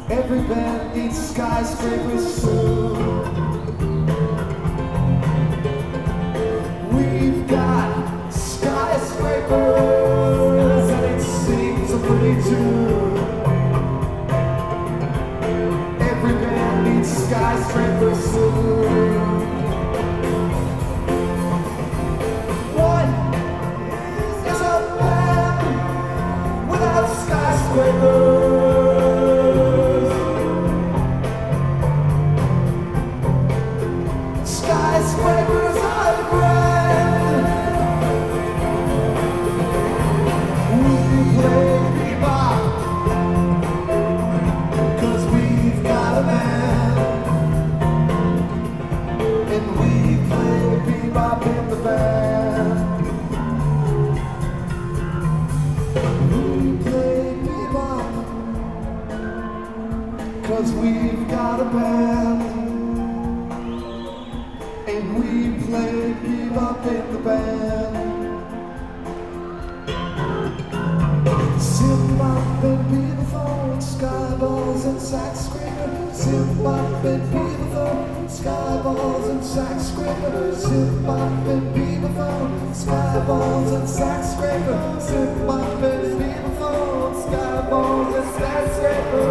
Every band needs skyscrapers soon. We've got skyscrapers, and it seems a pretty tune. Every band needs skyscrapers soon. What is a band without skyscrapers? Skyscrapers are the brand. We play bebop, 'cause we've got a band. And we play bebop in the band. We play bebop, 'cause we've got a band. And we play bebop in the band. Zip-bop and beaverphone, skyballs and sax screamer. Zip-bop and beaverphone, skyballs and sax screamer. Zip-bop and beaverphone, skyballs and sax scraper. Zip-bop and beaverphone, skyballs and sax scraper.